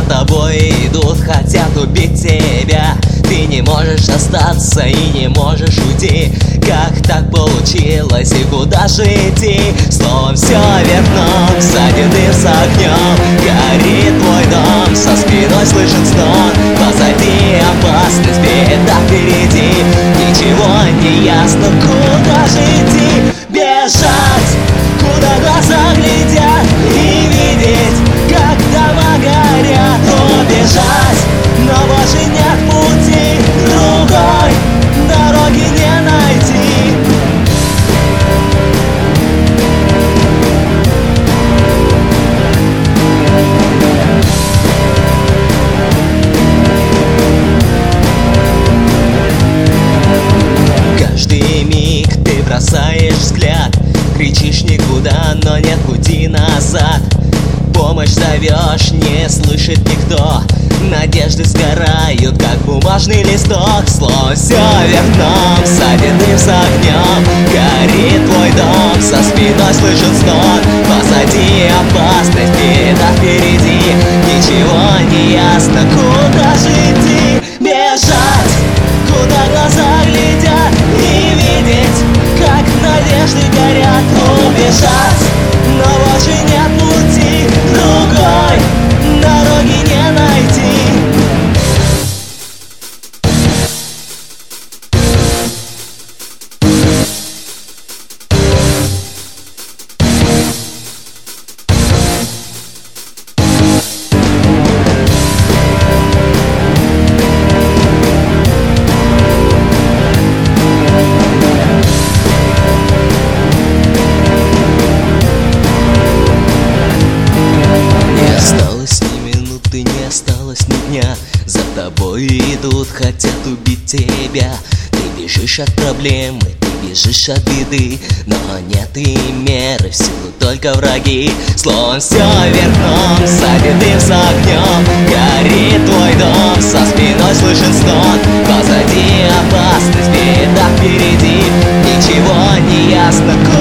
тобой идут, хотят убить тебя. Ты не можешь остаться и не можешь уйти. Как так получилось и куда же идти? Словом, все вверх дном, сзади дым с огнем. Горит твой дом, со спиной слышен стон. Позади опасность, беда впереди. Ничего не ясно, куда же идти? Бежать, куда глаза глядят, и видеть, как дома горят. Убежать, но больше нет пути, другой дороги не найти. Каждый миг ты бросаешь взгляд, кричишь никуда, но нет пути назад. Помощь зовешь, не слышит никто. Надежды сгорают, как бумажный листок. Словом, все вверх дном, сзади дым с огнем. Горит твой дом, со спиной слышен стон. Позади опасность, беда впереди. Ничего не ясно, куда же идти? Бежать, куда глаза глядят, и видеть, как надежды горят. Убежать, но больше нет пути, другой дороги не найти. Не осталось ни дня, за тобой идут, хотят убить тебя. Ты бежишь от проблемы, ты бежишь от беды, но нет и меры, всюду только враги. Словом, все вверх дном, сзади дым с огнем. Горит твой дом, со спиной слышен стон. Позади опасность, беда впереди. Ничего не ясно,